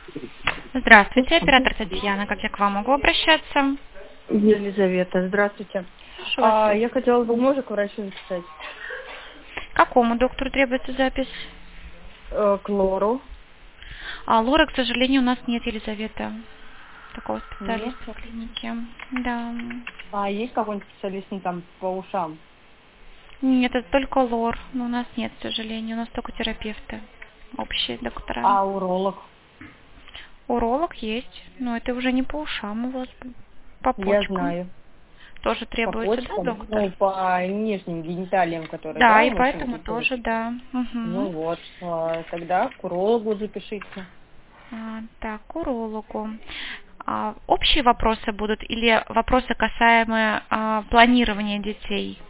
Здравствуйте, оператор Татьяна. Как я к вам могу обращаться? Елизавета, здравствуйте. Прошу вас, слушаю. Я хотела бы мужа к врачу записать. Какому доктору требуется запись? К Лору. Лора, к сожалению, у нас нет, Елизавета, такого Нет. специалиста в клинике. Да. А есть какой-нибудь специалист там по ушам? Нет, это только лор, но у нас нет, к сожалению. У нас только терапевты, общие доктора. А уролог? Уролог есть, но это уже не по ушам у вас, по Я почкам. знаю. Тоже По требуется, да, почкам? доктор? Ну, по нижним гениталиям, которые, Да, да, и мы поэтому выписывать? тоже, да. Ну Угу. вот, тогда к урологу запишите. Так, к урологу. Общие вопросы будут или вопросы, касаемые планирования детей?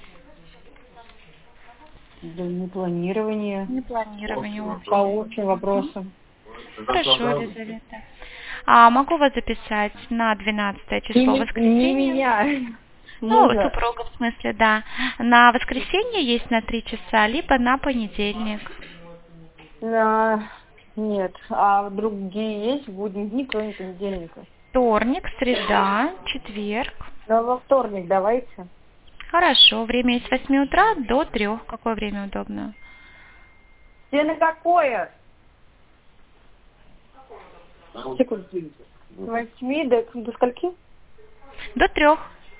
Да не планирование. Не планирование По общее. общим вопросам. Хорошо, Елизавета. Могу вас записать на 12 число Не воскресенье? меня, Ну, мужа. супруга в смысле, да. На воскресенье есть на 3 часа, либо на понедельник. Нет, а другие есть в будние дни, кроме понедельника? Вторник, среда, четверг. Ну, во вторник давайте. Хорошо, время с 8 утра до 3. Какое время удобно? Тебе на какое? Секунду. С 8 до скольки? До 3.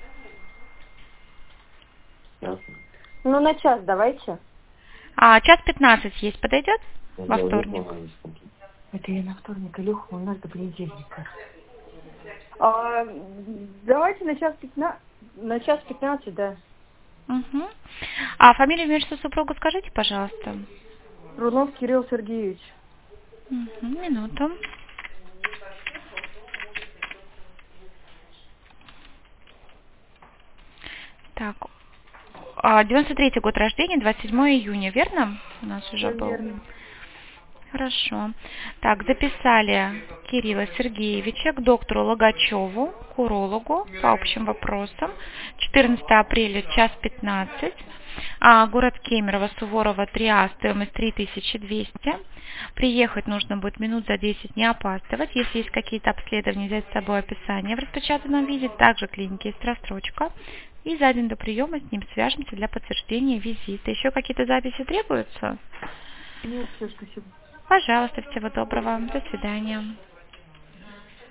Ну, на час давайте. Час 15 есть, подойдет? Во вторник. Это я на вторник, Илюха, у нас до понедельника. Давайте на час 15. На час 15, да. Угу. Фамилию, имя, отчество супруга скажите, пожалуйста. Руднов Кирилл Сергеевич. Угу, минуту. Так, 93-й год рождения, 27 июня, верно? У нас уже Все был. верно. Хорошо. Так, записали Кирилла Сергеевича к доктору Логачеву, к урологу по общим вопросам. 14 апреля, час 15. Город Кемерово, Суворова, 3А, стоимость 3200. Приехать нужно будет минут за 10, не опаздывать. Если есть какие-то обследования, взять с собой описание в распечатанном виде. Также в клинике есть рассрочка. И за день до приема с ним свяжемся для подтверждения визита. Еще какие-то записи требуются? Нет, все, спасибо. Пожалуйста, всего доброго. До свидания.